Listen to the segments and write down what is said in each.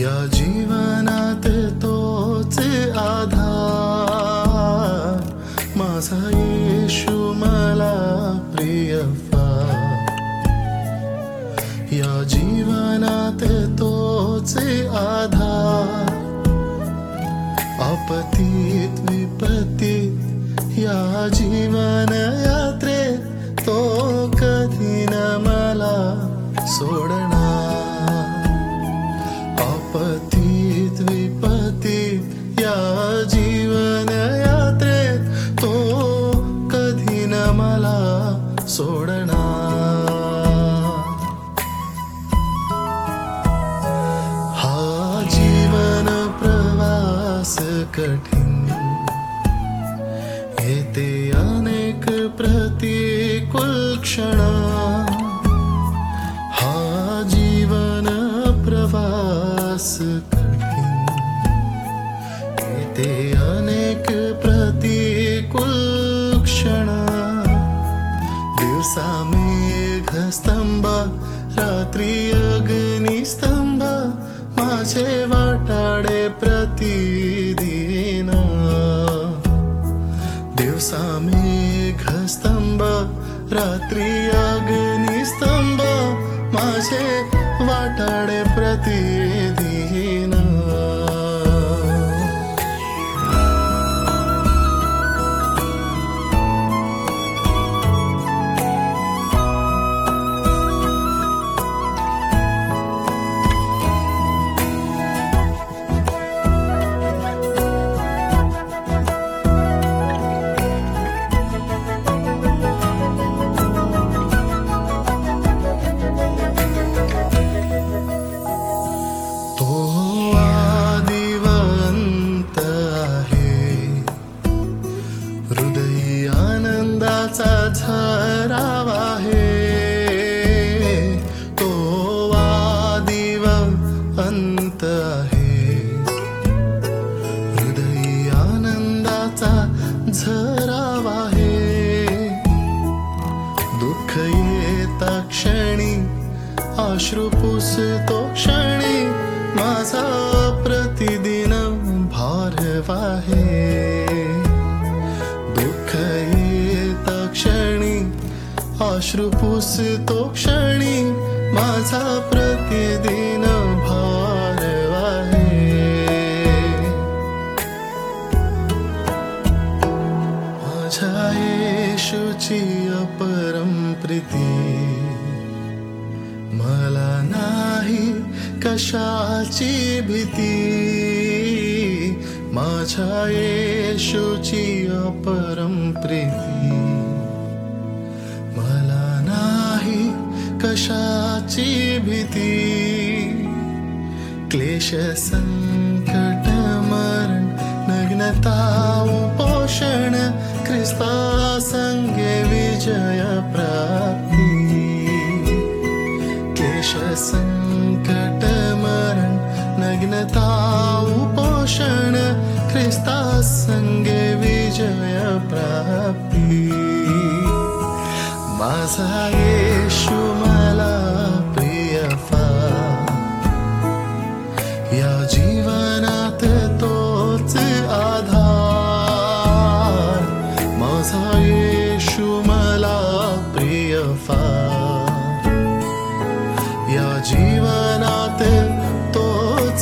या जीवनात तोच आधार, माझा येशू मला प्रिय फार. या जीवनात तोच आधार, आपत्तीत विपत्तीत या जीवन यात्रेत तो कधी न मला सोडणार. आपत्तीत विपत्तीत या जीवन यात्रेत तो कधी न मला सोडणार. हा जीवन प्रवास कठीण, येते अनेक प्रतिकूल क्षण. हा जीवन प्रवास कठीण, येते अनेक प्रतिकूल क्षण. दिवसा मेघस्तंभ, रात्री अग्निस्तंभ, माझे वाटाडे प्रतिदिन. दिवसा मेघस्तंभ, रात्री अग्निस्तंभ, माझे वाटाडे प्रतिदिन. झराव आहे तो आदिव अंत आहे. हृदयी आनंदाचा झराव आहे. दुःख येता क्षणी, अश्रू पुसतो क्षणी, माझा प्रतिदिन भारव आहे. दुःख क्षणी, अश्रू पुसतो क्षणी, माझा प्रतिदिन भारव आहे. माझ्या येशूची अपरम प्रीती, मला नाही कशाची भीती. माझ्या येशूची अपरम प्रीती, मला नाही कशाची भीती. क्लेश संकट मरण नग्नता उपोषण, ख्रिस्ता संगे विजय प्राप्ती. क्लेश संकट मरण नग्नता उपोषण, ख्रिस्ता संगे विजय प्राप्ती. माझा येशू मला प्रिय फार, या जीवनात तोच आधार. माझा येशू मला प्रिय फार, या जीवनात तोच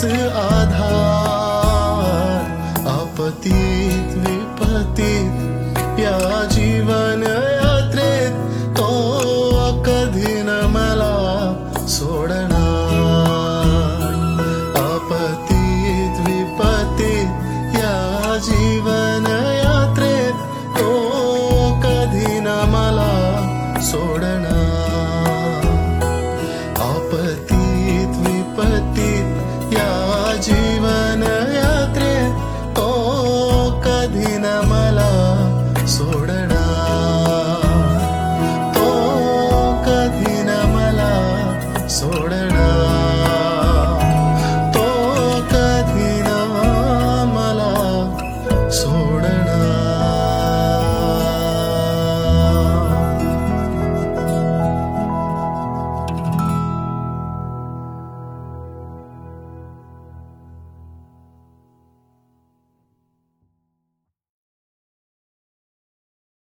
आधार. आपत्तीत विपत्तीत या जीवन यात्रेत तो कधी न मला सोडणार. आपत्तीत विपत्तीत या जीवन यात्रेत तो कधी न मला सोडणार. आपत्तीत विपत्तीत या जीवन यात्रेत तो कधी न मला सोडणार.